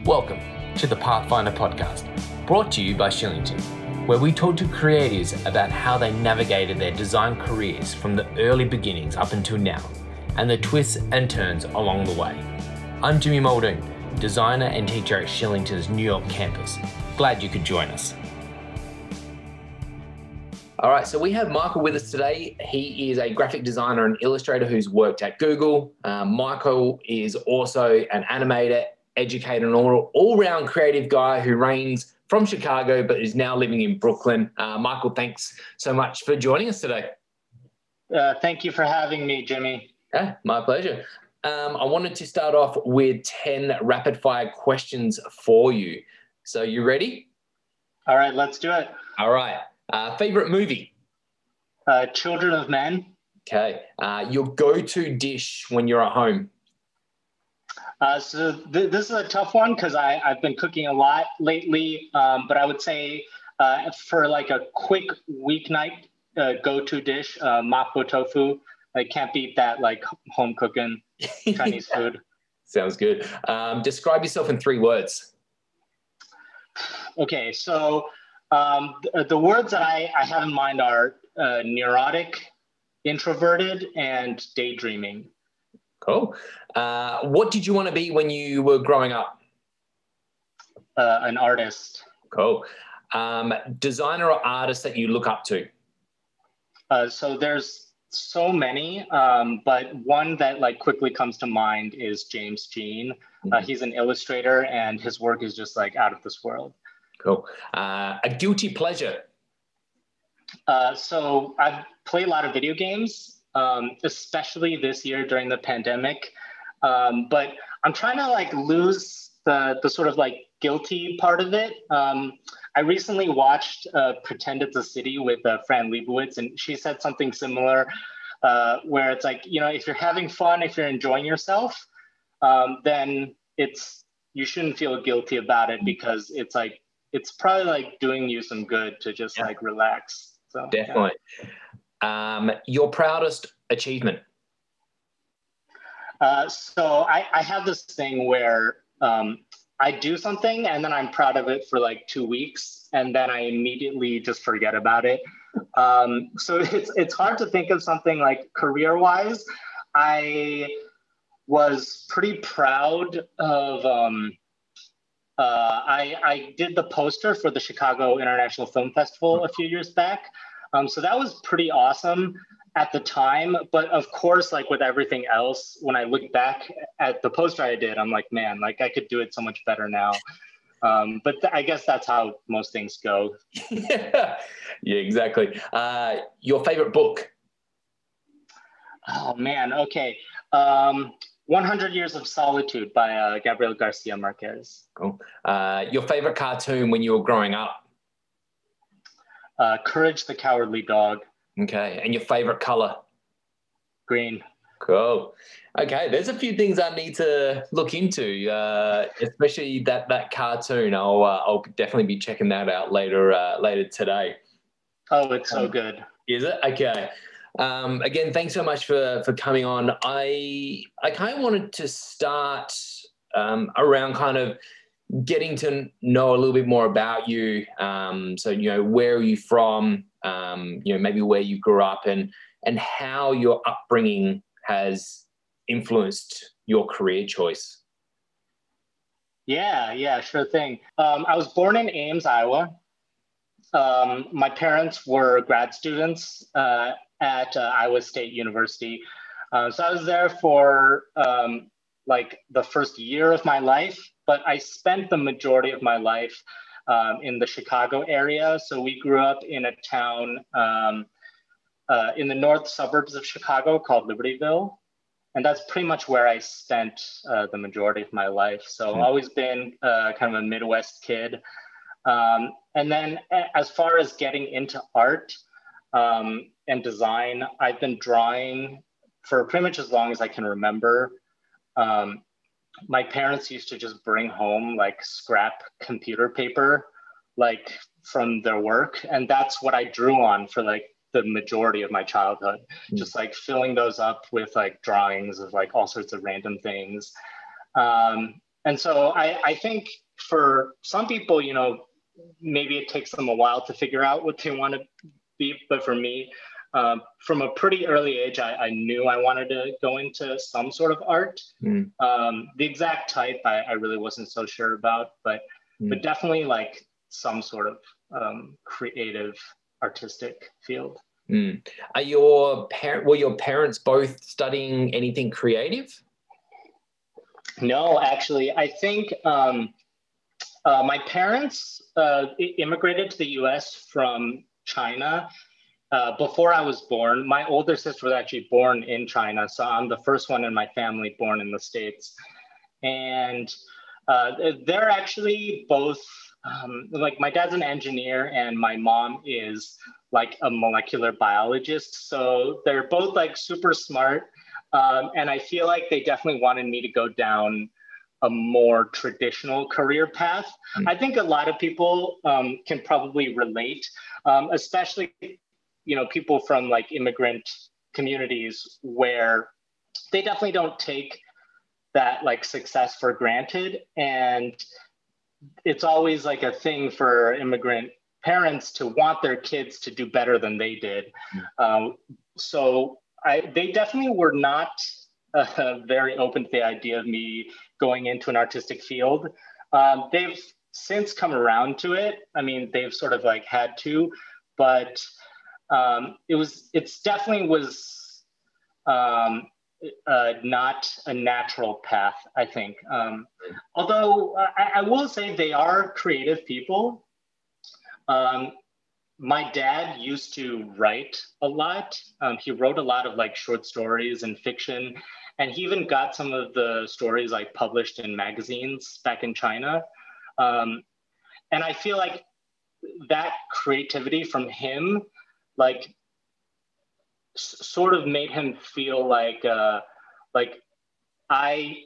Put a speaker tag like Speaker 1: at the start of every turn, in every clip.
Speaker 1: Welcome to the Pathfinder podcast, brought to you by Shillington, where we talk to creatives about how they navigated their design careers from the early beginnings up until now, and the twists and turns along the way. I'm Jimmy Muldoon, designer and teacher at Shillington's New York campus. Glad you could join us. All right, so we have Michael with us today. He is a graphic designer and illustrator who's worked at Google. Michael is also an animator, educator, and all-round creative guy who reigns from Chicago but is now living in Brooklyn. Michael, thanks so much for joining us today.
Speaker 2: Thank you for having me, Jimmy.
Speaker 1: Yeah, my pleasure. I wanted to start off with 10 rapid-fire questions for you. So you ready?
Speaker 2: All right, let's do it.
Speaker 1: All right. Favorite movie?
Speaker 2: Children of Men.
Speaker 1: Okay. Your go-to dish when you're at home?
Speaker 2: This is a tough one because I've been cooking a lot lately, but I would say for like a quick weeknight go-to dish, mapo tofu. I can't beat that, like home cooking Chinese food.
Speaker 1: Sounds good. Describe yourself in 3 words.
Speaker 2: Okay, so the words that I have in mind are neurotic, introverted, and daydreaming.
Speaker 1: Cool. What did you want to be when you were growing up?
Speaker 2: An artist.
Speaker 1: Cool. Designer or artist that you look up to?
Speaker 2: So there's so many, but one that like quickly comes to mind is James Jean. He's an illustrator and his work is just like out of this world.
Speaker 1: Cool. A guilty pleasure?
Speaker 2: So I've played a lot of video games, especially this year during the pandemic. But I'm trying to like lose the sort of like guilty part of it. I recently watched Pretend It's a City with Fran Lebowitz, and she said something similar, where it's like, you know, if you're having fun, if you're enjoying yourself, then you shouldn't feel guilty about it because it's like, it's probably like doing you some good to just like relax. So
Speaker 1: definitely. Yeah. Your proudest achievement?
Speaker 2: So I have this thing where I do something and then I'm proud of it for like 2 weeks and then I immediately just forget about it. So it's hard to think of something like career-wise. I was pretty proud of I did the poster for the Chicago International Film Festival a few years back. So that was pretty awesome at the time. But of course, like with everything else, when I look back at the poster I did, I'm like, man, like I could do it so much better now. But I guess that's how most things go.
Speaker 1: Yeah, exactly. Your favorite book?
Speaker 2: Oh, man. Okay. 100 Years of Solitude by Gabriel Garcia Marquez.
Speaker 1: Cool. Your favorite cartoon when you were growing up?
Speaker 2: Courage the Cowardly Dog.
Speaker 1: Okay. And your favorite color?
Speaker 2: Green.
Speaker 1: Cool. Okay. There's a few things I need to look into, especially that cartoon. I'll definitely be checking that out later today.
Speaker 2: Oh, it's so good.
Speaker 1: Is it? Okay. Again, thanks so much for coming on. I kind of wanted to start around kind of getting to know a little bit more about you. So, you know, where are you from? You know, maybe where you grew up and how your upbringing has influenced your career choice.
Speaker 2: Yeah, sure thing. I was born in Ames, Iowa. My parents were grad students at Iowa State University. So I was there for like the first year of my life, but I spent the majority of my life in the Chicago area. So we grew up in a town in the north suburbs of Chicago called Libertyville. And that's pretty much where I spent the majority of my life. So I've always been kind of a Midwest kid. And then as far as getting into art and design, I've been drawing for pretty much as long as I can remember. My parents used to just bring home like scrap computer paper, like from their work. And that's what I drew on for like the majority of my childhood, just like filling those up with like drawings of like all sorts of random things. And so I think for some people, you know, maybe it takes them a while to figure out what they want to be. But for me, from a pretty early age, I knew I wanted to go into some sort of art.
Speaker 1: Mm.
Speaker 2: The exact type, I really wasn't so sure about, but definitely like some sort of creative, artistic field.
Speaker 1: Mm. Were your parents both studying anything creative?
Speaker 2: No, actually, I think my parents immigrated to the US from China before I was born. My older sister was actually born in China, so I'm the first one in my family born in the States. And they're actually both, like my dad's an engineer and my mom is like a molecular biologist. So they're both like super smart. And I feel like they definitely wanted me to go down a more traditional career path. I think a lot of people can probably relate, especially, you know, people from like immigrant communities where they definitely don't take that like success for granted. And it's always like a thing for immigrant parents to want their kids to do better than they did. So they definitely were not very open to the idea of me going into an artistic field. They've since come around to it. I mean, they've sort of like had to, but it's definitely was not a natural path, I think. Although I will say they are creative people. My dad used to write a lot. He wrote a lot of like short stories and fiction, and he even got some of the stories like published in magazines back in China. And I feel like that creativity from him, like, sort of made him feel like I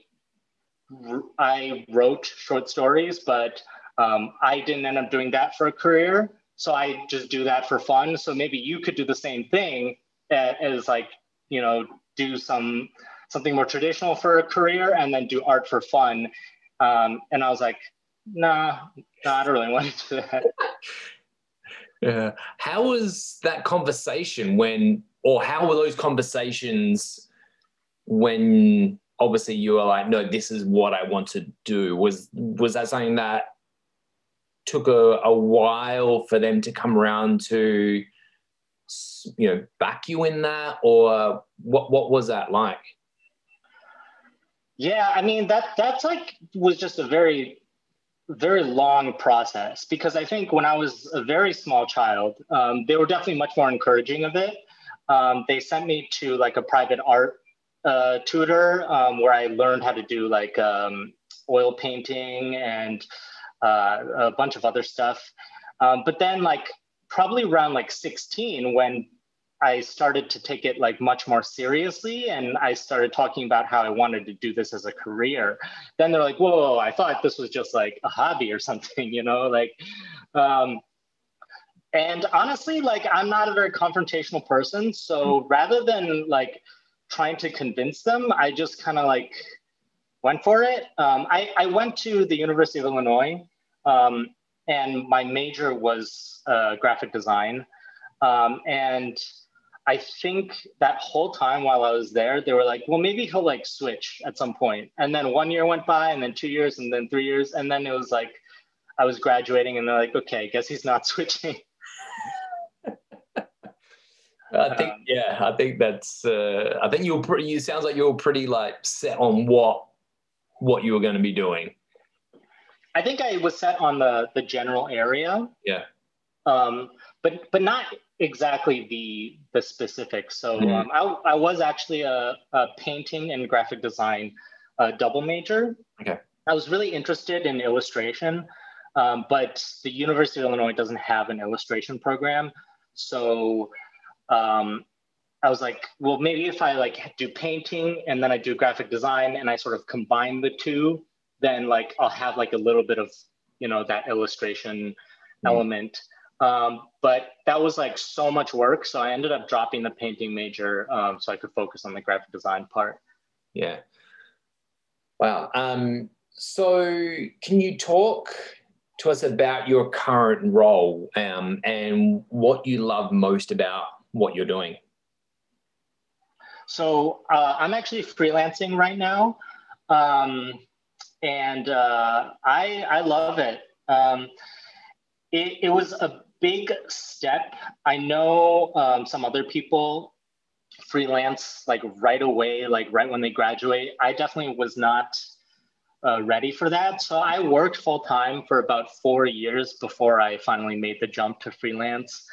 Speaker 2: wrote short stories, but I didn't end up doing that for a career. So I just do that for fun. So maybe you could do the same thing as like, you know, do something more traditional for a career and then do art for fun. And I was like, nah, I don't really want to do that.
Speaker 1: Yeah. How was that conversation how were those conversations when obviously you were like, no, this is what I want to do? Was that something that took a while for them to come around to, you know, back you in that, or what was that like?
Speaker 2: Yeah, I mean that's like was just a very long process, because I think when I was a very small child, they were definitely much more encouraging of it. They sent me to like a private art tutor where I learned how to do like oil painting and a bunch of other stuff. But then like probably around like 16, when I started to take it like much more seriously and I started talking about how I wanted to do this as a career, then they're like, whoa, I thought this was just like a hobby or something, you know, like, and honestly, like I'm not a very confrontational person. So rather than like trying to convince them, I just kind of like went for it. I went to the University of Illinois and my major was graphic design. And I think that whole time while I was there, they were like, well, maybe he'll like switch at some point. And then 1 year went by, and then 2 years, and then 3 years. And then it was like, I was graduating and they're like, okay, I guess he's not switching.
Speaker 1: I think that's, I think you sounds like you were pretty like set on what you were going to be doing.
Speaker 2: I think I was set on the general area.
Speaker 1: Yeah.
Speaker 2: But not exactly the specifics. So I was actually a painting and graphic design double major.
Speaker 1: Okay.
Speaker 2: I was really interested in illustration, but the University of Illinois doesn't have an illustration program. So I was like, well, maybe if I like do painting and then I do graphic design and I sort of combine the two, then like I'll have like a little bit of, you know, that illustration element. But that was like so much work. So I ended up dropping the painting major so I could focus on the graphic design part.
Speaker 1: Yeah. Wow. So can you talk to us about your current role and what you love most about what you're doing?
Speaker 2: So I'm actually freelancing right now, and I love it. It was a big step. I know some other people freelance like right away, like right when they graduate. I definitely was not ready for that. So I worked full time for about 4 years before I finally made the jump to freelance.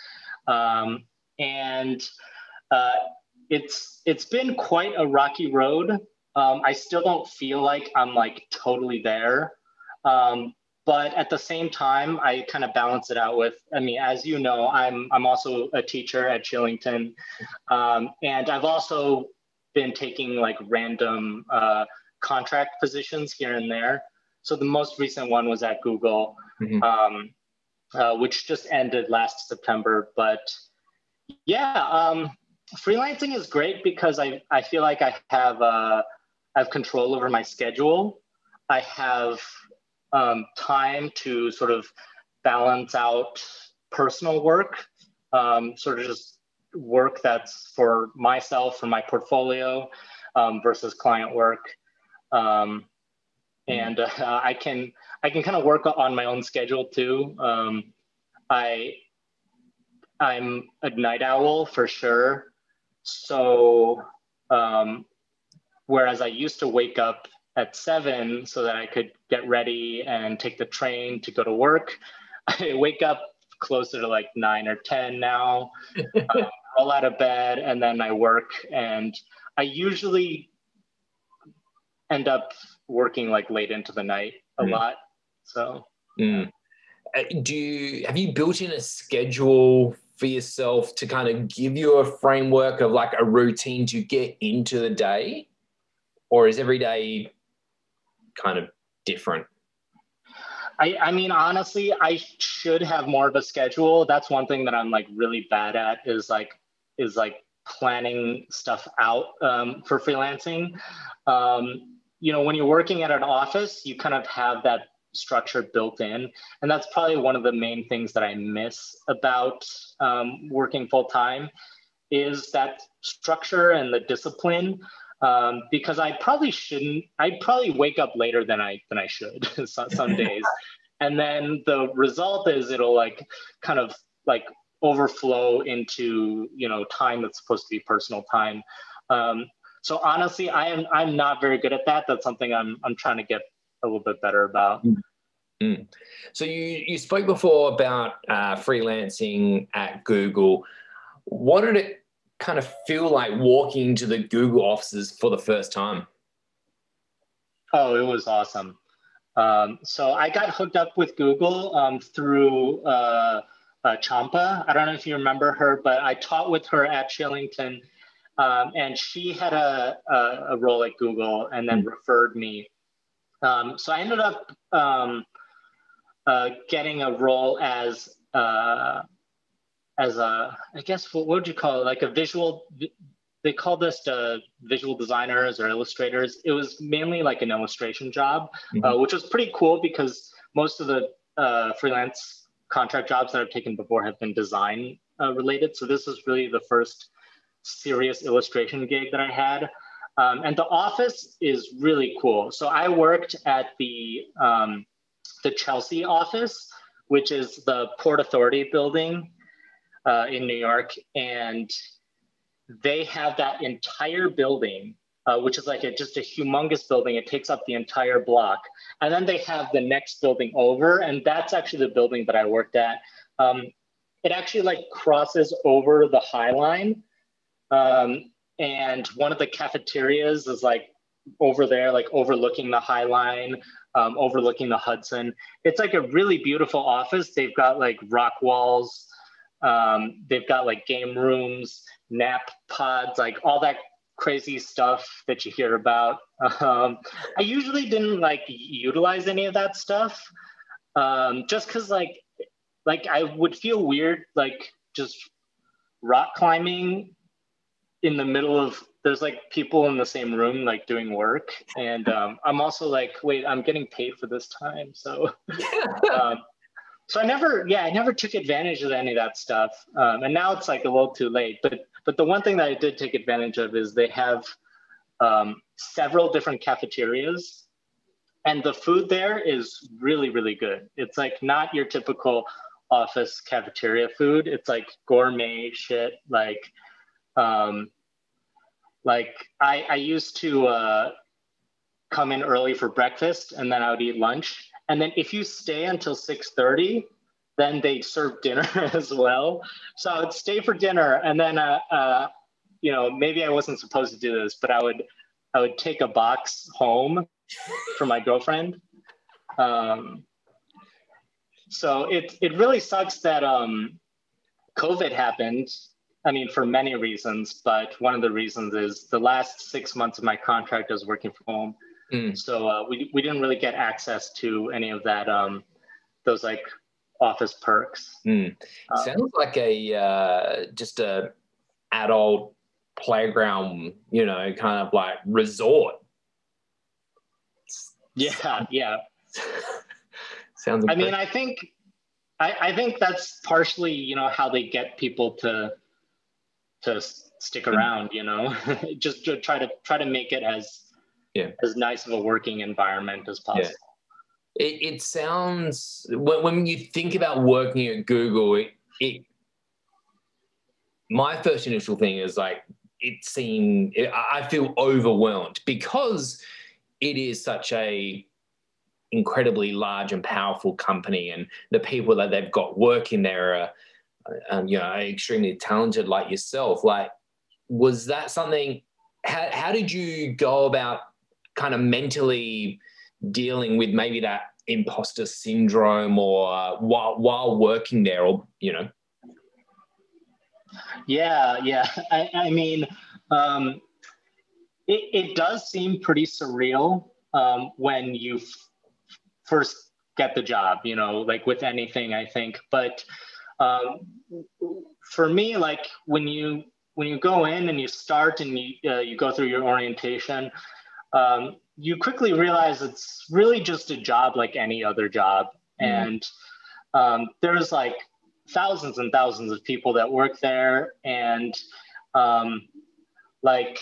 Speaker 2: And uh, it's been quite a rocky road. I still don't feel like I'm like totally there. Um, but at the same time, I kind of balance it out with, I mean, as you know, I'm also a teacher at Chillington. And I've also been taking like random contract positions here and there. So the most recent one was at Google,
Speaker 1: Mm-hmm.
Speaker 2: which just ended last September. But yeah, freelancing is great because I feel like I have control over my schedule. I have time to sort of balance out personal work, sort of just work that's for myself, for my portfolio, versus client work. Um, and I can kind of work on my own schedule too. I I'm a night owl for sure. So um, whereas I used to wake up at 7 so that I could get ready and take the train to go to work, I wake up closer to like 9 or 10 now, roll out of bed, and then I work. And I usually end up working like late into the night a lot. So
Speaker 1: Have you built in a schedule for yourself to kind of give you a framework of like a routine to get into the day? Or is every day kind of different?
Speaker 2: I mean, honestly, I should have more of a schedule. That's one thing that I'm like really bad at is like planning stuff out for freelancing. When you're working at an office, you kind of have that structure built in, and that's probably one of the main things that I miss about working full time is that structure and the discipline. Because I probably shouldn't. I probably wake up later than I should some days, and then the result is it'll like kind of like overflow into time that's supposed to be personal time. So honestly, I'm not very good at that. That's something I'm trying to get a little bit better about.
Speaker 1: Mm. So you spoke before about freelancing at Google. What did it kind of feel like walking into the Google offices for the first time?
Speaker 2: Oh, it was awesome. So I got hooked up with Google through Champa. I don't know if you remember her, but I taught with her at Chillington, and she had a role at Google and then referred me. So I ended up getting a role as a, I guess, what would you call it? Like a visual, they call this visual designers or illustrators. It was mainly like an illustration job, which was pretty cool because most of the freelance contract jobs that I've taken before have been design related. So this was really the first serious illustration gig that I had. And the office is really cool. So I worked at the Chelsea office, which is the Port Authority building in New York. And they have that entire building, which is like just a humongous building. It takes up the entire block. And then they have the next building over, and that's actually the building that I worked at. It actually like crosses over the High Line. And one of the cafeterias is like over there, like overlooking the High Line, overlooking the Hudson. It's like a really beautiful office. They've got like rock walls. They've got like game rooms, nap pods, like all that crazy stuff that you hear about. I usually didn't like utilize any of that stuff, just because like I would feel weird, like just rock climbing in the middle of there's like people in the same room like doing work, and I'm also like, wait, I'm getting paid for this time, so um, so I never took advantage of any of that stuff, and now it's like a little too late. But the one thing that I did take advantage of is they have several different cafeterias, and the food there is really, really good. It's like not your typical office cafeteria food. It's like gourmet shit. Um, like I used to come in early for breakfast, and then I would eat lunch. And then if you stay until 6:30, then they serve dinner as well. So I would stay for dinner, and then you know, maybe I wasn't supposed to do this, but I would take a box home for my girlfriend. Um, so it really sucks that COVID happened. I mean, for many reasons, but one of the reasons is the last 6 months of my contract I was working from home. So we didn't really get access to any of that, those like office perks.
Speaker 1: Sounds like a just a adult playground, you know, kind of like resort.
Speaker 2: Yeah, yeah.
Speaker 1: Sounds.
Speaker 2: I mean, I think that's partially, you know, how they get people to stick around, you know, just to try to make it as nice of a working environment as possible.
Speaker 1: It sounds, when you think about working at Google, my first initial thing is like, I feel overwhelmed because it is such a incredibly large and powerful company, and the people that they've got working there are, you know, extremely talented like yourself. Like, was that something, how did you go about kind of mentally dealing with maybe that imposter syndrome, or while working there, or, you know?
Speaker 2: Yeah. I mean, it does seem pretty surreal when you first get the job, you know, like with anything, I think. But for me, like when you go in and you start and you go through your orientation, you quickly realize it's really just a job like any other job. And there's like thousands and thousands of people that work there, and like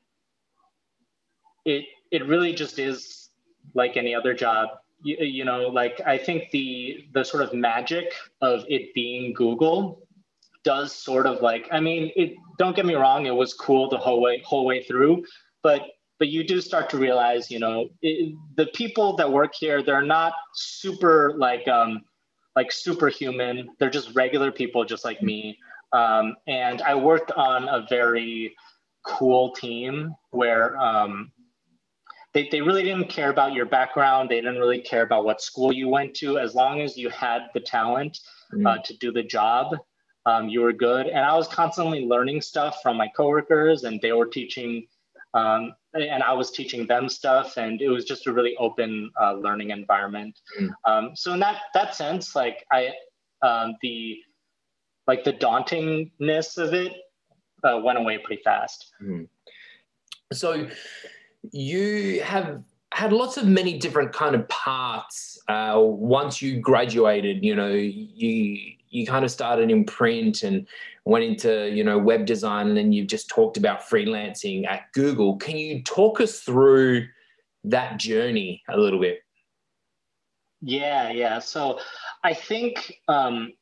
Speaker 2: it really just is like any other job. You know, like I think the sort of magic of it being Google does sort of like, I mean, don't get me wrong, it was cool the whole way through, but you do start to realize, you know, the people that work here, they're not super like superhuman. They're just regular people, just like me. And I worked on a very cool team where they really didn't care about your background. They didn't really care about what school you went to. As long as you had the talent to do the job, you were good. And I was constantly learning stuff from my coworkers, and they were teaching, and I was teaching them stuff. And it was just a really open learning environment. So in that sense, like the dauntingness of it went away pretty fast.
Speaker 1: So you have had lots of many different kind of paths. Once you graduated, you know, you kind of started in print and went into, you know, web design, and then you've just talked about freelancing at Google. Can you talk us through that journey a little bit?
Speaker 2: Yeah. So I think I'm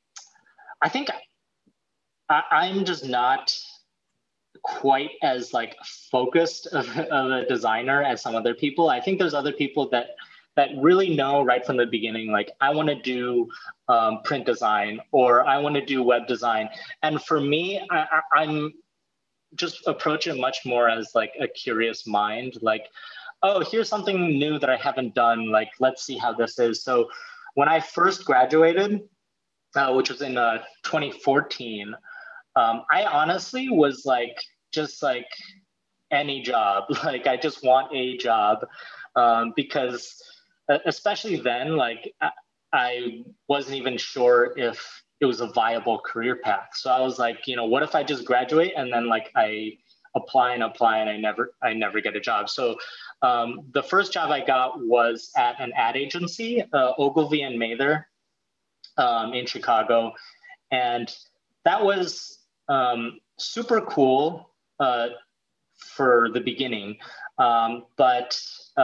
Speaker 2: just not quite as like focused of a designer as some other people. I think there's other people that really know right from the beginning, like I want to do print design, or I want to do web design. And for me, I'm just approaching it much more as like a curious mind, like, oh, here's something new that I haven't done. Like, let's see how this is. So when I first graduated, which was in 2014, I honestly was like, just like any job, like I just want a job, because especially then, like I wasn't even sure if it was a viable career path. So I was like, you know, what if I just graduate and then like I apply and apply, and I never get a job. So the first job I got was at an ad agency, Ogilvy and Mather, in Chicago, and that was super cool for the beginning, but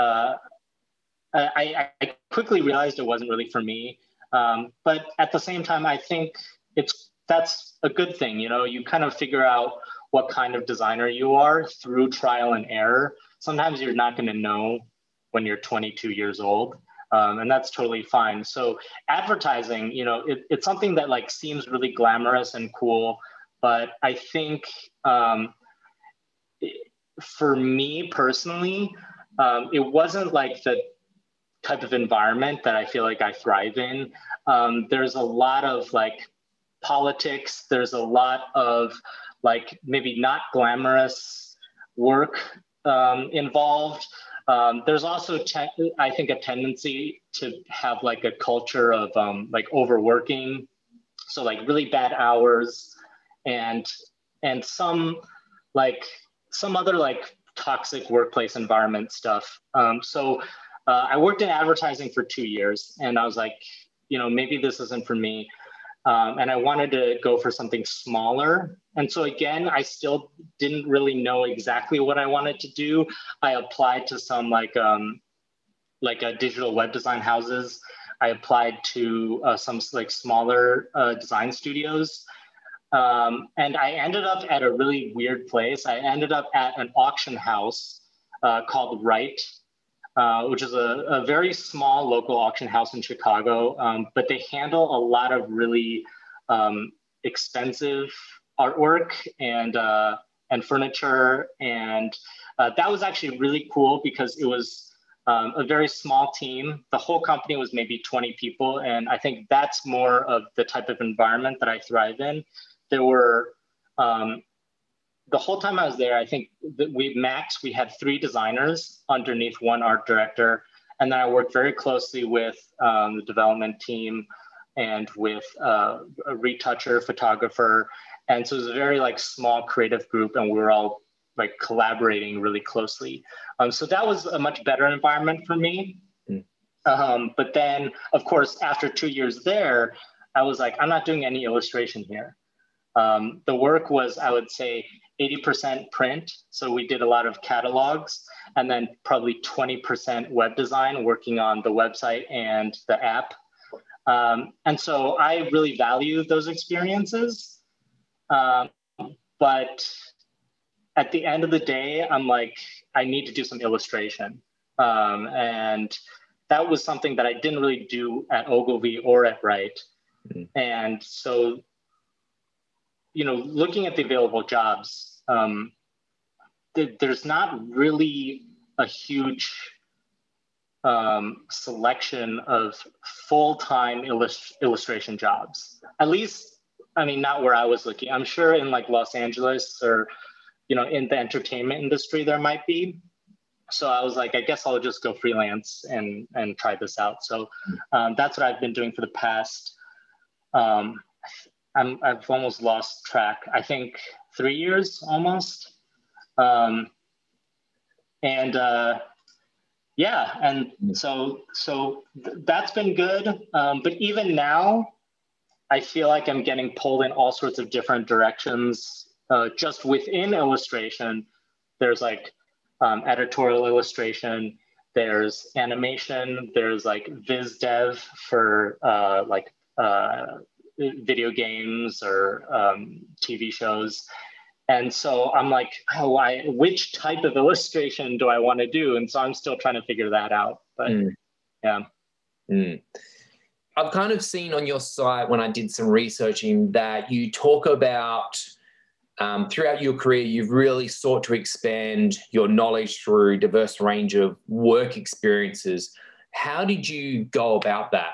Speaker 2: I quickly realized it wasn't really for me. But at the same time, I think that's a good thing. You know, you kind of figure out what kind of designer you are through trial and error. Sometimes you're not going to know when you're 22 years old, and that's totally fine. So advertising, you know, it's something that like seems really glamorous and cool, but I think for me personally, it wasn't like the type of environment that I feel like I thrive in. There's a lot of like politics. There's a lot of like maybe not glamorous work involved. There's also, I think, a tendency to have like a culture of like overworking. So like really bad hours and some other like toxic workplace environment stuff. So I worked in advertising for 2 years, and I was like, you know, maybe this isn't for me. And I wanted to go for something smaller. And so again, I still didn't really know exactly what I wanted to do. I applied to some like digital web design houses. I applied to some like smaller design studios. And I ended up at a really weird place. I ended up at an auction house called Right, which is a very small local auction house in Chicago, but they handle a lot of really expensive artwork and furniture, and that was actually really cool because it was a very small team. The whole company was maybe 20 people, and I think that's more of the type of environment that I thrive in. There were the whole time I was there, I think that we had 3 designers underneath 1 art director. And then I worked very closely with the development team and with a retoucher, photographer. And so it was a very like small creative group, and we were all like collaborating really closely. So that was a much better environment for me. But then of course, after 2 years there, I was like, I'm not doing any illustration here. The work was, I would say, 80% print. So we did a lot of catalogs, and then probably 20% web design, working on the website and the app. And so I really value those experiences. But at the end of the day, I'm like, I need to do some illustration. And that was something that I didn't really do at Ogilvy or at Wright. And so, you know, looking at the available jobs, there's not really a huge selection of full-time illustration jobs. At least, I mean, not where I was looking. I'm sure in like Los Angeles or, you know, in the entertainment industry, there might be. So I was like, I guess I'll just go freelance and try this out. So that's what I've been doing for the past, I've almost lost track. I think 3 years almost. Yeah, and so that's been good. But even now, I feel like I'm getting pulled in all sorts of different directions. Just within illustration, there's like editorial illustration, there's animation, there's like viz dev for video games or TV shows. And so I'm like, oh, which type of illustration do I want to do? And so I'm still trying to figure that out. But yeah.
Speaker 1: I've kind of seen on your site when I did some researching that you talk about throughout your career, you've really sought to expand your knowledge through a diverse range of work experiences. How did you go about that?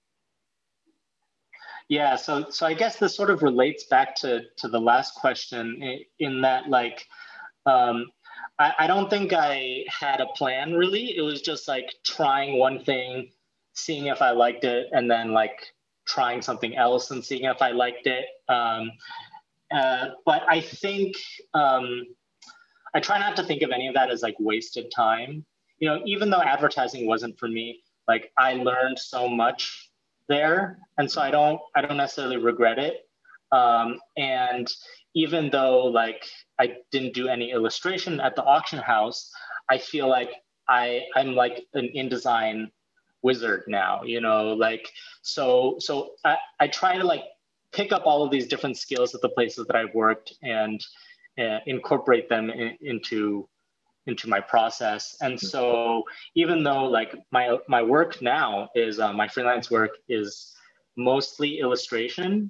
Speaker 2: Yeah, so I guess this sort of relates back to the last question in that, like, I don't think I had a plan really. It was just like trying one thing, seeing if I liked it, and then like trying something else and seeing if I liked it. But I think I try not to think of any of that as like wasted time. You know, even though advertising wasn't for me, like I learned so much there, and so I don't necessarily regret it. And even though like I didn't do any illustration at the auction house, I feel like I'm like an InDesign wizard now, you know, like so I try to like pick up all of these different skills at the places that I've worked and incorporate them into my process. And so even though like my work now is my freelance work is mostly illustration,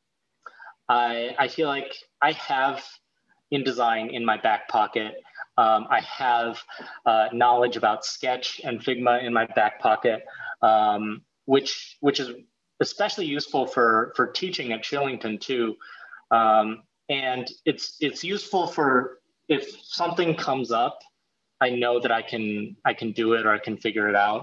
Speaker 2: I feel like I have InDesign in my back pocket. I have knowledge about Sketch and Figma in my back pocket, which is especially useful for teaching at Shillington too. And it's useful for if something comes up, I know that I can do it or I can figure it out.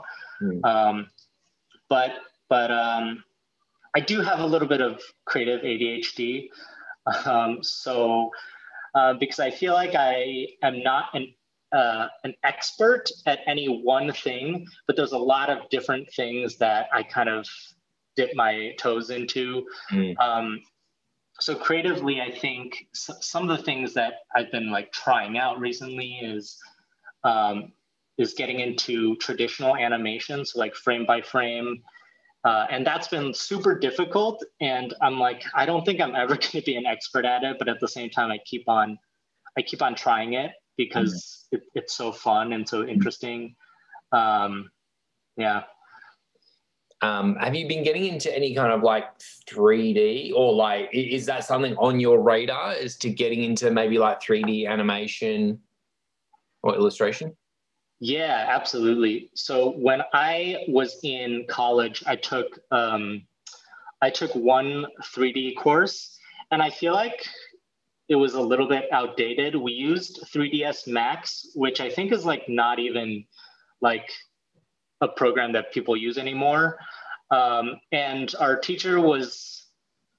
Speaker 2: But I do have a little bit of creative ADHD. So because I feel like I am not an expert at any one thing, but there's a lot of different things that I kind of dip my toes into. So creatively, I think some of the things that I've been like trying out recently is getting into traditional animation, so like frame by frame. And that's been super difficult. And I'm like, I don't think I'm ever going to be an expert at it, but at the same time, I keep on trying it because it's so fun and so interesting. Yeah.
Speaker 1: Have you been getting into any kind of like 3D, or like, is that something on your radar, is to getting into maybe like 3D animation or illustration?
Speaker 2: Yeah, absolutely. So when I was in college, I took one 3D course, and I feel like it was a little bit outdated. We used 3ds Max, which I think is like not even like a program that people use anymore. And our teacher was,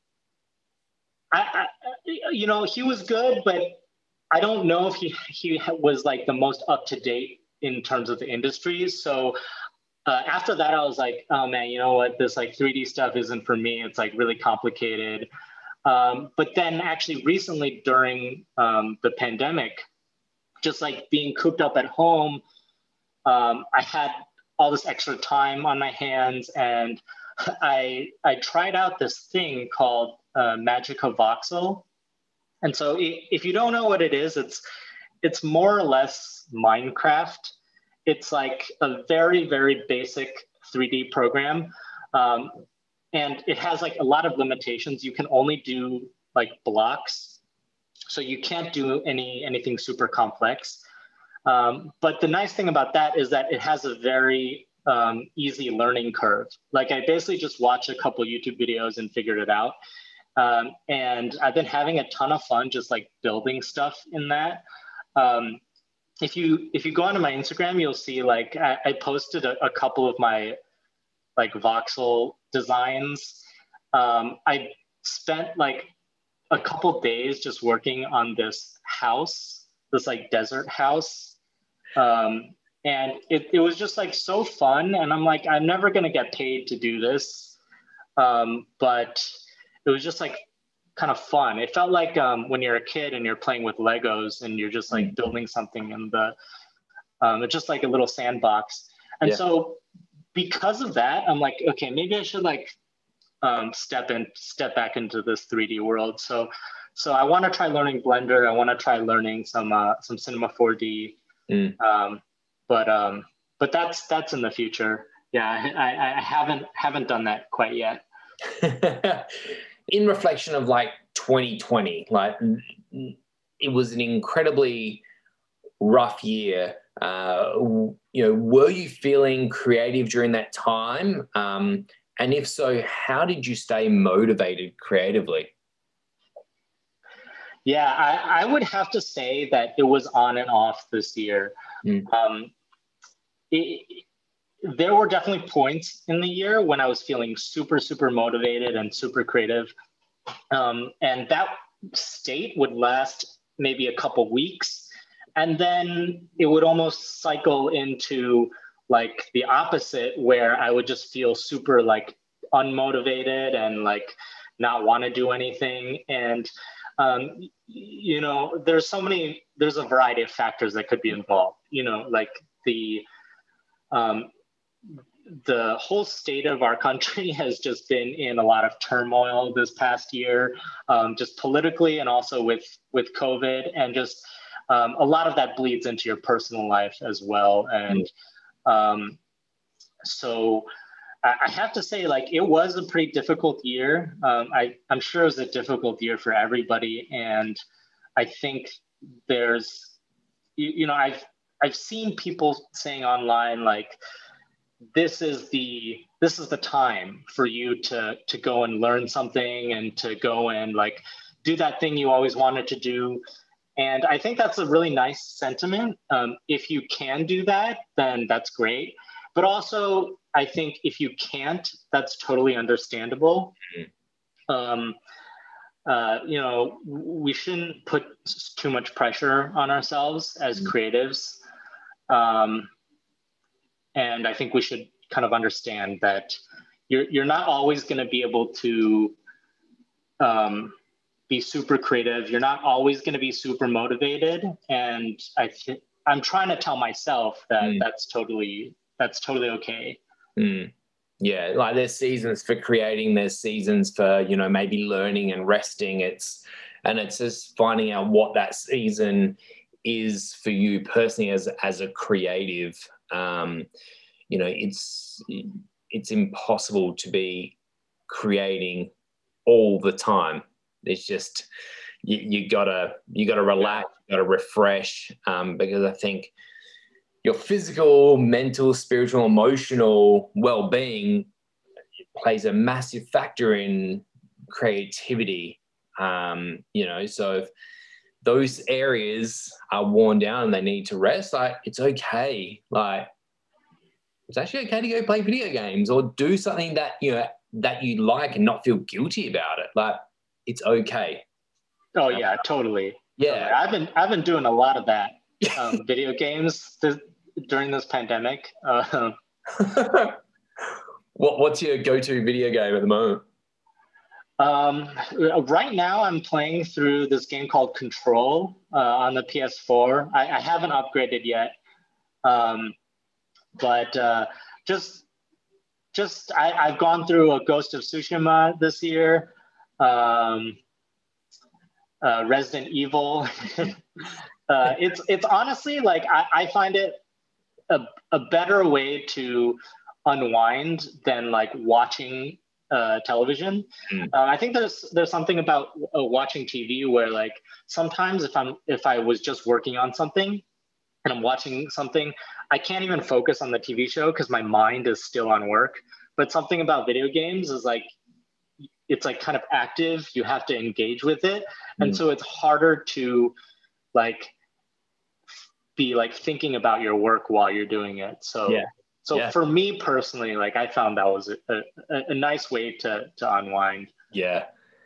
Speaker 2: you know, he was good, but I don't know if he was like the most up to date in terms of the industry. So after that, I was like, oh man, you know what? This like 3D stuff isn't for me. It's like really complicated. But then actually recently during the pandemic, just like being cooped up at home, I had all this extra time on my hands, and I tried out this thing called Magica Voxel. And so if you don't know what it is, it's more or less Minecraft. It's like a very, very basic 3D program. And it has like a lot of limitations. You can only do like blocks. So you can't do anything super complex. But the nice thing about that is that it has a very easy learning curve. Like I basically just watched a couple YouTube videos and figured it out. And I've been having a ton of fun just like building stuff in that. If you go onto my Instagram, you'll see like I posted a couple of my like voxel designs. I spent like a couple days just working on this house, this like desert house. And it was just like so fun. And I'm like, I'm never gonna get paid to do this. But it was just like kind of fun. It felt like when you're a kid and you're playing with Legos and you're just like building something in the, it's just like a little sandbox. And so because of that, I'm like, okay, maybe I should like step back into this 3D world. So I want to try learning Blender. I want to try learning some Cinema 4D. But that's in the future. Yeah, I haven't done that quite yet.
Speaker 1: In reflection of like 2020, like it was an incredibly rough year. You know, were you feeling creative during that time? And if so, how did you stay motivated creatively?
Speaker 2: Yeah, I would have to say that it was on and off this year. There were definitely points in the year when I was feeling super, super motivated and super creative. And that state would last maybe a couple weeks. And then it would almost cycle into like the opposite, where I would just feel super like unmotivated and like not want to do anything. And you know, there's a variety of factors that could be involved. You know, like um, the whole state of our country has just been in a lot of turmoil this past year, just politically and also with COVID, and just a lot of that bleeds into your personal life as well. And so I have to say, like, it was a pretty difficult year. I'm sure it was a difficult year for everybody. And I think there's, you know, I've seen people saying online, like, this is the time for you to go and learn something and to go and like do that thing you always wanted to do. And I think that's a really nice sentiment. If you can do that, then that's great. But also, I think if you can't, that's totally understandable. You know, we shouldn't put too much pressure on ourselves as creatives. And I think we should kind of understand that you're not always going to be able to be super creative. You're not always going to be super motivated. And I'm trying to tell myself that that's totally okay.
Speaker 1: Yeah, like there's seasons for creating, there's seasons for, you know, maybe learning and resting. It's just finding out what that season is for you personally as a creative. You know, it's impossible to be creating all the time. It's just you gotta relax, you gotta refresh, because I think your physical, mental, spiritual, emotional well-being plays a massive factor in creativity. You know, so if those areas are worn down and they need to rest, like, it's okay. Like, it's actually okay to go play video games or do something that, you know, that you like and not feel guilty about it. Like, it's okay.
Speaker 2: Oh yeah, totally.
Speaker 1: Yeah.
Speaker 2: Totally. I've been doing a lot of that, video games during this pandemic.
Speaker 1: What's your go-to video game at the moment?
Speaker 2: Right now I'm playing through this game called Control on the PS4. I haven't upgraded yet. But I've gone through a Ghost of Tsushima this year, Resident Evil. It's honestly, like, I find it a better way to unwind than like watching television. I think there's something about watching TV where, like, sometimes if I was just working on something and I'm watching something, I can't even focus on the TV show because my mind is still on work. But something about video games is like, it's like kind of active. You have to engage with it. And so it's harder to like be like thinking about your work while you're doing it. So for me personally, like, I found that was a nice way to unwind.
Speaker 1: Yeah.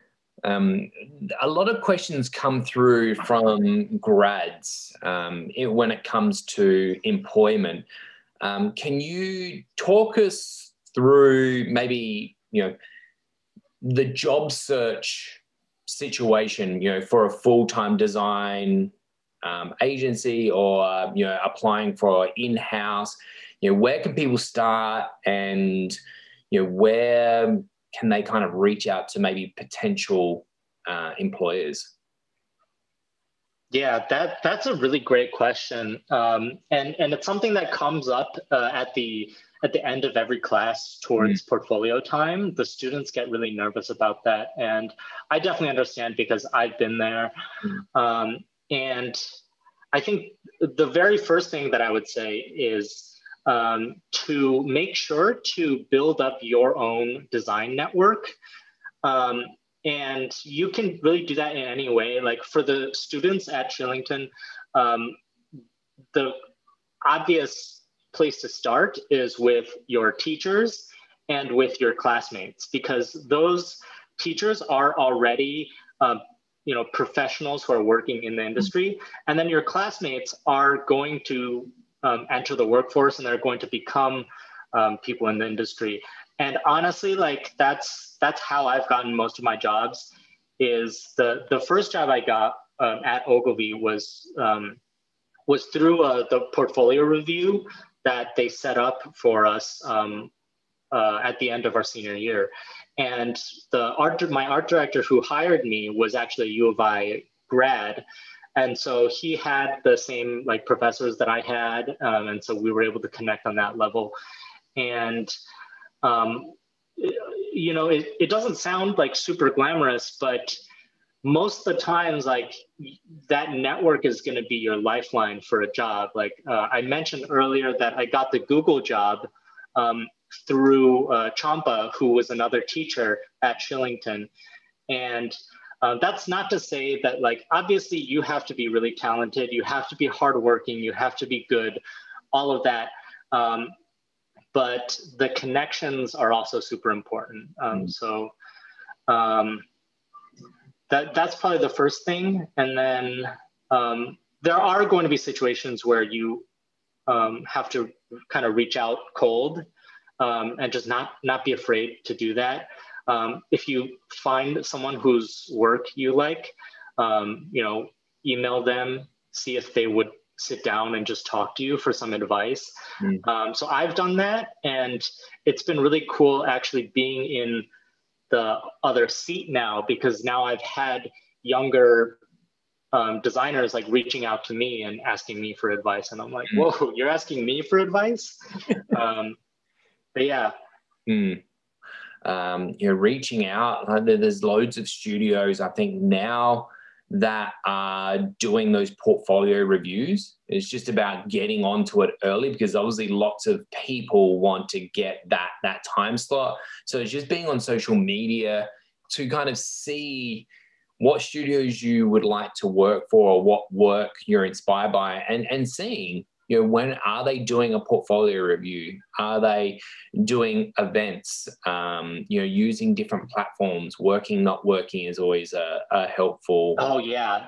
Speaker 1: A lot of questions come through from grads when it comes to employment. Can you talk us through maybe, you know, the job search situation, you know, for a full-time design agency, or, you know, applying for in-house? You know, where can people start, and, you know, where can they kind of reach out to maybe potential employers?
Speaker 2: Yeah, that's a really great question, and it's something that comes up at the end of every class towards portfolio time. The students get really nervous about that, and I definitely understand because I've been there. And I think the very first thing that I would say is to make sure to build up your own design network. And you can really do that in any way. Like, for the students at Shillington, the obvious place to start is with your teachers and with your classmates, because those teachers are already professionals who are working in the industry, and then your classmates are going to enter the workforce and they're going to become people in the industry. And honestly, like that's how I've gotten most of my jobs. Is the first job I got at Ogilvy was through the portfolio review that they set up for us at the end of our senior year. And my art director who hired me was actually a U of I grad. And so he had the same like professors that I had. And so we were able to connect on that level. And, it doesn't sound like super glamorous, but most of the times, like that network is going to be your lifeline for a job. Like I mentioned earlier that I got the Google job through Champa, who was another teacher at Shillington. And that's not to say that, like, obviously you have to be really talented, you have to be hardworking, you have to be good, all of that. But the connections are also super important. That's probably the first thing. And then there are going to be situations where you have to kind of reach out cold and just not be afraid to do that. If you find someone whose work you like, email them, see if they would sit down and just talk to you for some advice. So I've done that, and it's been really cool actually being in the other seat now, because now I've had younger designers like reaching out to me and asking me for advice, and I'm like, whoa, you're asking me for advice? But yeah.
Speaker 1: Reaching out, there's loads of studios I think now that are doing those portfolio reviews. It's just about getting onto it early, because obviously lots of people want to get that time slot. So it's just being on social media to kind of see what studios you would like to work for, or what work you're inspired by, and seeing, when are they doing a portfolio review? Are they doing events? Using different platforms. Working, not working is always a helpful.
Speaker 2: Oh yeah.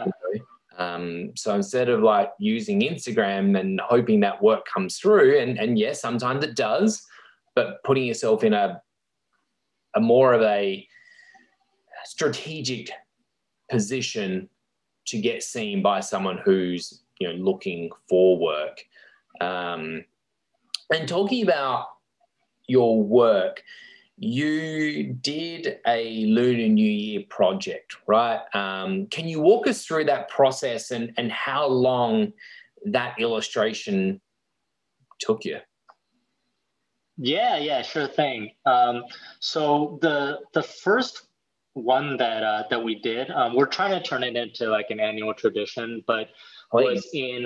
Speaker 1: So instead of like using Instagram and hoping that work comes through, and yes, sometimes it does, but putting yourself in a more of a strategic position to get seen by someone who's looking for work. And talking about your work, you did a Lunar New Year project, right? Can you walk us through that process and how long that illustration took you?
Speaker 2: Yeah, sure thing. So the first one that we did, we're trying to turn it into like an annual tradition, but was in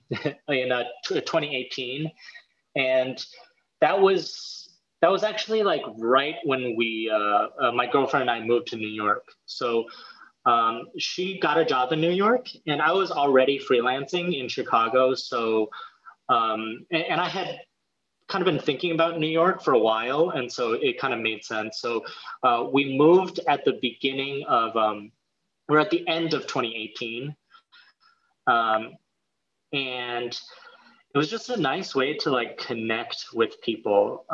Speaker 2: 2018, and that was actually like right when we my girlfriend and I moved to New York. So she got a job in New York, and I was already freelancing in Chicago. So and I had kind of been thinking about New York for a while, and so it kind of made sense. So we moved at the beginning of we're at the end of 2018. And it was just a nice way to like connect with people.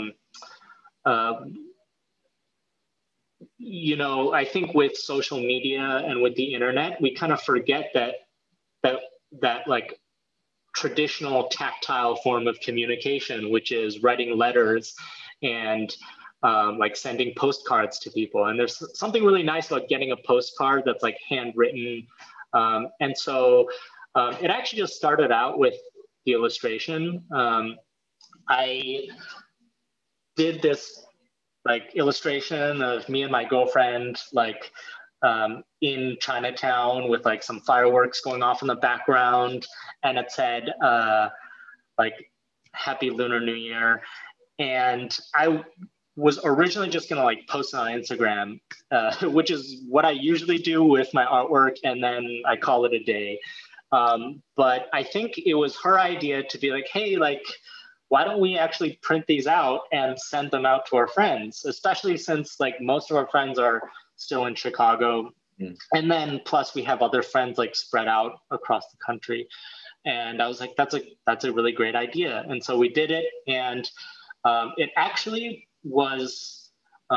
Speaker 2: I think with social media and with the internet, we kind of forget that like traditional tactile form of communication, which is writing letters and like sending postcards to people. And there's something really nice about getting a postcard that's like handwritten. And so it actually just started out with the illustration. I did this like illustration of me and my girlfriend like in Chinatown with like some fireworks going off in the background, and it said like Happy Lunar New Year. And I was originally just gonna like post it on Instagram, which is what I usually do with my artwork, and then I call it a day. But I think it was her idea to be like, hey, like, why don't we actually print these out and send them out to our friends, especially since like most of our friends are still in Chicago. And then plus we have other friends like spread out across the country. And I was like, that's a really great idea. And so we did it. And it actually was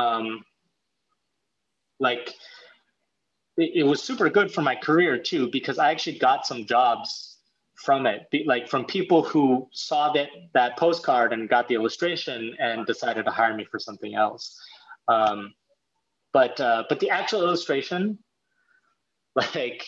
Speaker 2: like, it was super good for my career too, because I actually got some jobs from it, like from people who saw that postcard and got the illustration and decided to hire me for something else. But the actual illustration, like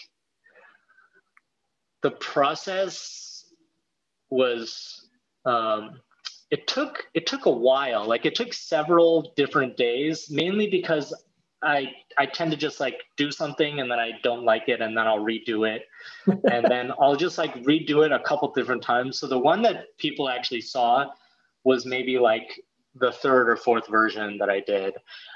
Speaker 2: the process was, it took a while. Like it took several different days, mainly because I tend to just like do something and then I don't like it and then I'll redo it. And then I'll just like redo it a couple different times. So the one that people actually saw was maybe like the third or fourth version that I did.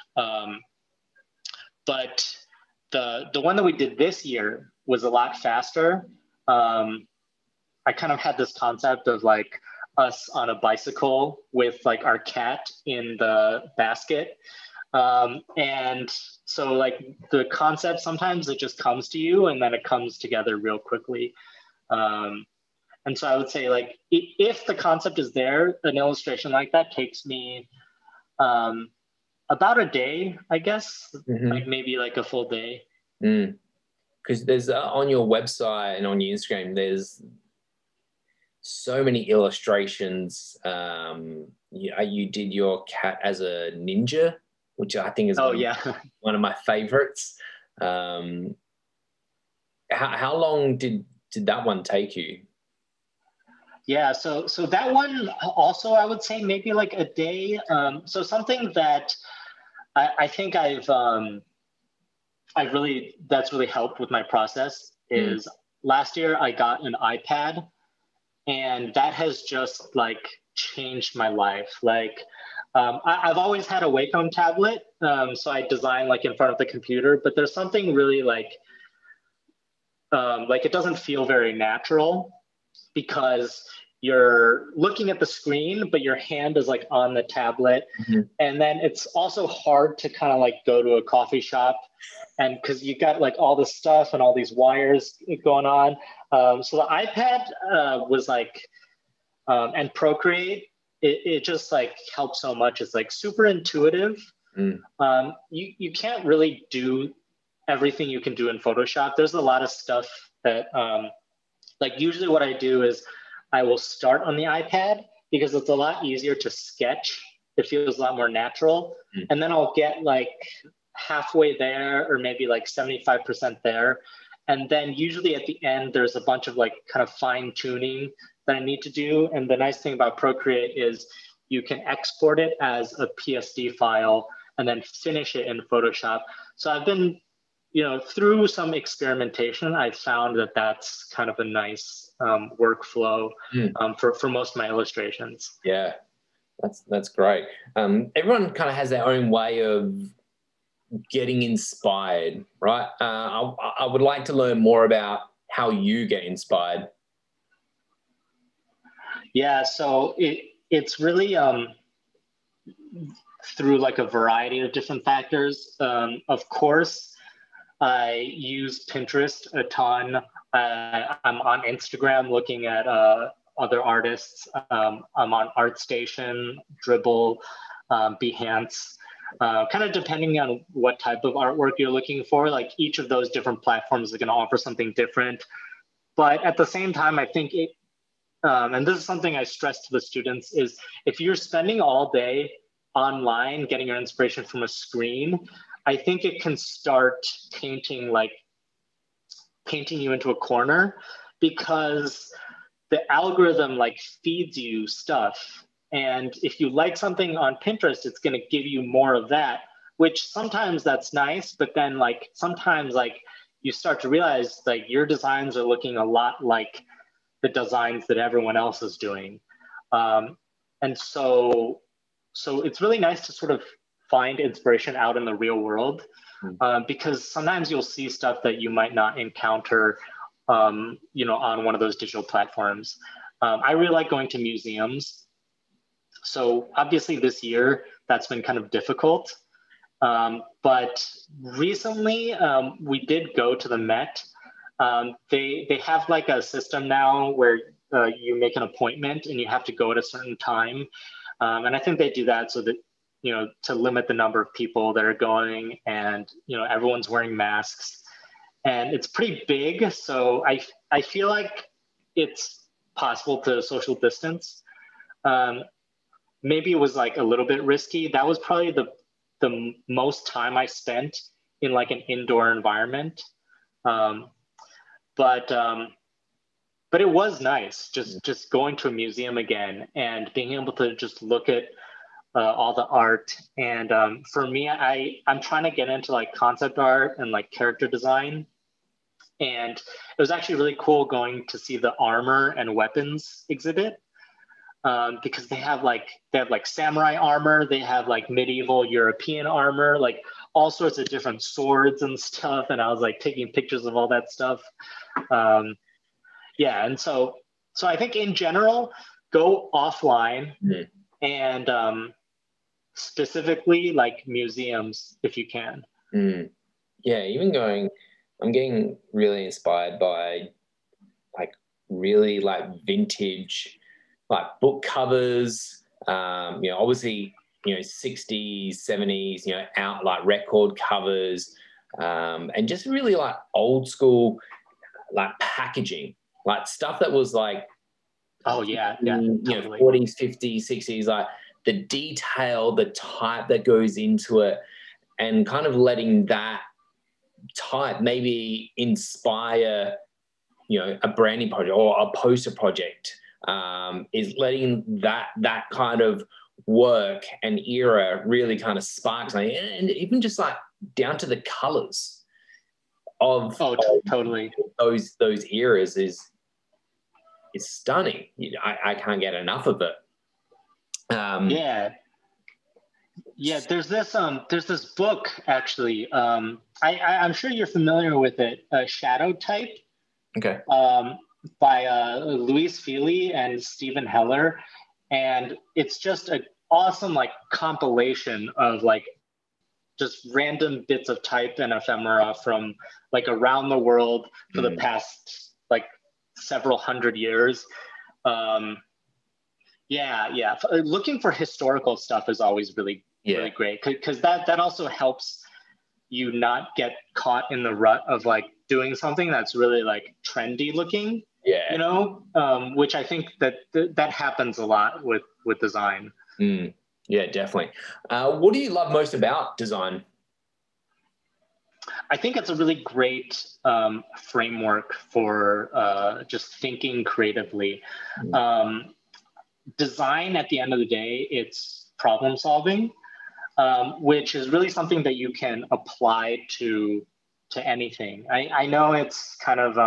Speaker 2: But the one that we did this year was a lot faster. I kind of had this concept of like us on a bicycle with like our cat in the basket. And so like the concept, sometimes it just comes to you and then it comes together real quickly. And so I would say like, if the concept is there, an illustration like that takes me about a day, I guess, like maybe like a full day.
Speaker 1: Because there's on your website and on your Instagram, there's so many illustrations. You did your cat as a ninja, which I think is one of my favorites. How long did that one take you?
Speaker 2: Yeah, so that one also, I would say maybe like a day. So something that I think that's really helped with my process is last year I got an iPad, and that has just like changed my life. Like I've always had a Wacom tablet, so I design like in front of the computer, but there's something really like it doesn't feel very natural because you're looking at the screen, but your hand is like on the tablet. And then it's also hard to kind of like go to a coffee shop, and because you got like all this stuff and all these wires going on. So the iPad was like, and Procreate, it just like helps so much. It's like super intuitive. You can't really do everything you can do in Photoshop. There's a lot of stuff that like usually what I do is I will start on the iPad because it's a lot easier to sketch. It feels a lot more natural. And then I'll get like halfway there or maybe like 75% there. And then usually at the end, there's a bunch of like kind of fine tuning that I need to do. And the nice thing about Procreate is you can export it as a PSD file and then finish it in Photoshop. So I've been, through some experimentation, I found that that's kind of a nice workflow for most of my illustrations.
Speaker 1: Yeah, that's great. Everyone kind of has their own way of getting inspired, right? I would like to learn more about how you get inspired.
Speaker 2: Yeah, so it's really through like a variety of different factors. Of course, I use Pinterest a ton. I'm on Instagram looking at other artists. I'm on ArtStation, Dribbble, Behance. Kind of depending on what type of artwork you're looking for, like each of those different platforms is going to offer something different. But at the same time, I think and this is something I stress to the students, is if you're spending all day online getting your inspiration from a screen, I think it can start painting you into a corner, because the algorithm like feeds you stuff. And if you like something on Pinterest, it's going to give you more of that, which sometimes that's nice. But then like sometimes like you start to realize like your designs are looking a lot like the designs that everyone else is doing. And so it's really nice to sort of find inspiration out in the real world, because sometimes you'll see stuff that you might not encounter, on one of those digital platforms. I really like going to museums. So obviously this year that's been kind of difficult. But recently, we did go to the Met. They have like a system now where you make an appointment and you have to go at a certain time. And I think they do that so that, to limit the number of people that are going, and, everyone's wearing masks. And it's pretty big. So I feel like it's possible to social distance. Maybe it was like a little bit risky. That was probably the most time I spent in like an indoor environment. But it was nice just going to a museum again and being able to just look at all the art. And for me, I'm trying to get into like concept art and like character design. And it was actually really cool going to see the armor and weapons exhibit, because they have like samurai armor, they have like medieval European armor, like all sorts of different swords and stuff. And I was like taking pictures of all that stuff. Yeah, and so I think in general, go offline. And specifically like museums if you can.
Speaker 1: Yeah, I'm getting really inspired by like really like vintage like book covers, obviously, 60s, 70s, out like record covers, and just really like old school like packaging, like stuff that was like,
Speaker 2: oh yeah, totally.
Speaker 1: 40s, 50s, 60s, like the detail, the type that goes into it, and kind of letting that type maybe inspire, a branding project or a poster project, is letting that kind of work and era really kind of spark something. And even just like down to the colors of
Speaker 2: totally
Speaker 1: those eras is stunning. I can't get enough of it.
Speaker 2: There's this book actually. I'm sure you're familiar with it, Shadow Type.
Speaker 1: Okay.
Speaker 2: By Luis Fili and Stephen Heller, and it's just an awesome like compilation of like just random bits of type and ephemera from like around the world for the past like several hundred years. Looking for historical stuff is always really great, because that also helps you not get caught in the rut of like doing something that's really like trendy looking. Which I think that happens a lot with design.
Speaker 1: Yeah, definitely. What do you love most about design?
Speaker 2: I think it's a really great framework for just thinking creatively. Design, at the end of the day, it's problem solving, which is really something that you can apply to anything. I know it's kind of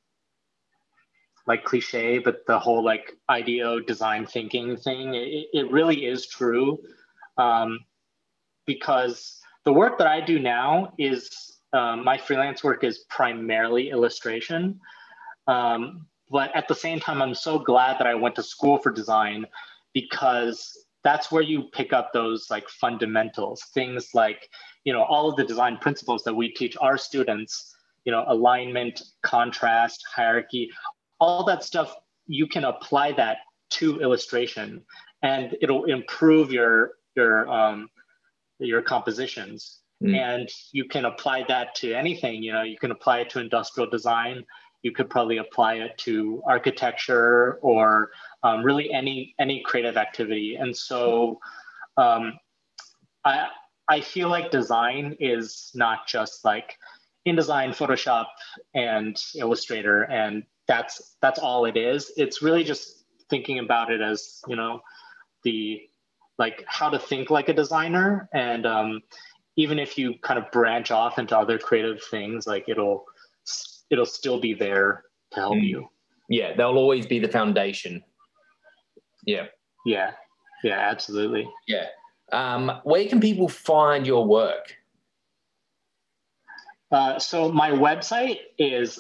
Speaker 2: like cliche, but the whole like IDEO design thinking thing, it really is true, because the work that I do now is my freelance work is primarily illustration. But at the same time, I'm so glad that I went to school for design, because that's where you pick up those like fundamentals, things like, all of the design principles that we teach our students, alignment, contrast, hierarchy, all that stuff. You can apply that to illustration, and it'll improve your compositions. And you can apply that to anything. You can apply it to industrial design. You could probably apply it to architecture, or really any creative activity. And so I feel like design is not just like InDesign, Photoshop, and Illustrator, and that's all it is. It's really just thinking about it as, the like how to think like a designer. And even if you kind of branch off into other creative things, like it'll still be there to help you.
Speaker 1: Yeah, they'll always be the foundation. Yeah,
Speaker 2: absolutely.
Speaker 1: Yeah. Where can people find your work?
Speaker 2: So my website is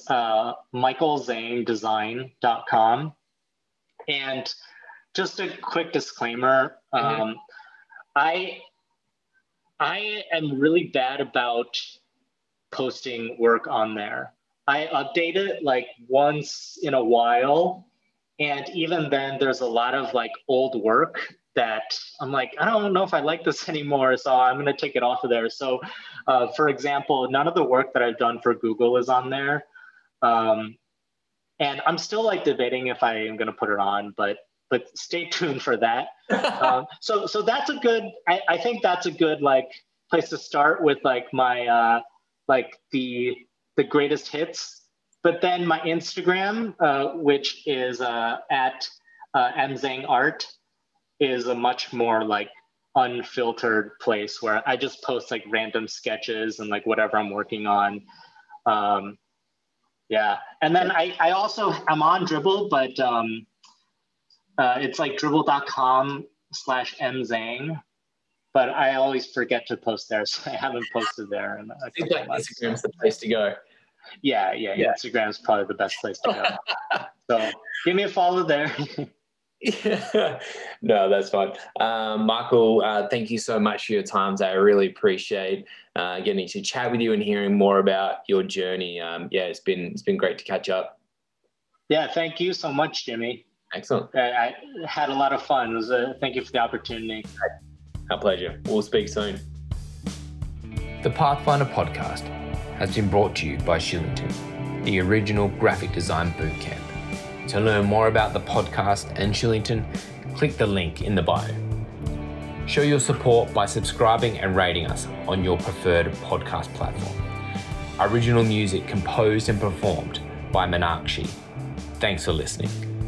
Speaker 2: michaelzanedesign.com. And just a quick disclaimer, I I am really bad about posting work on there. I update it like once in a while. And even then, there's a lot of like old work that I'm like, I don't know if I like this anymore. So I'm going to take it off of there. So, for example, none of the work that I've done for Google is on there. And I'm still like debating if I am going to put it on, but stay tuned for that. So that's a good, I think that's a good like place to start with like my, like the greatest hits. But then my Instagram, which is at Mzang Art, is a much more like unfiltered place where I just post like random sketches and like whatever I'm working on. Yeah, and then I'm on Dribbble, but it's like dribbble.com/mzang. But I always forget to post there, so I haven't posted there. And I
Speaker 1: think like Instagram's the place to go.
Speaker 2: Yeah. Instagram's probably the best place to go. So give me a follow there.
Speaker 1: Yeah. No, that's fine. Michael, thank you so much for your time today. I really appreciate getting to chat with you and hearing more about your journey. It's been great to catch up.
Speaker 2: Yeah, thank you so much, Jimmy.
Speaker 1: Excellent.
Speaker 2: I had a lot of fun. It was thank you for the opportunity.
Speaker 1: Our pleasure. We'll speak soon.
Speaker 3: The Pathfinder podcast has been brought to you by Shillington, the original graphic design bootcamp. To learn more about the podcast and Shillington, click the link in the bio. Show your support by subscribing and rating us on your preferred podcast platform. Original music composed and performed by Meenakshi. Thanks for listening.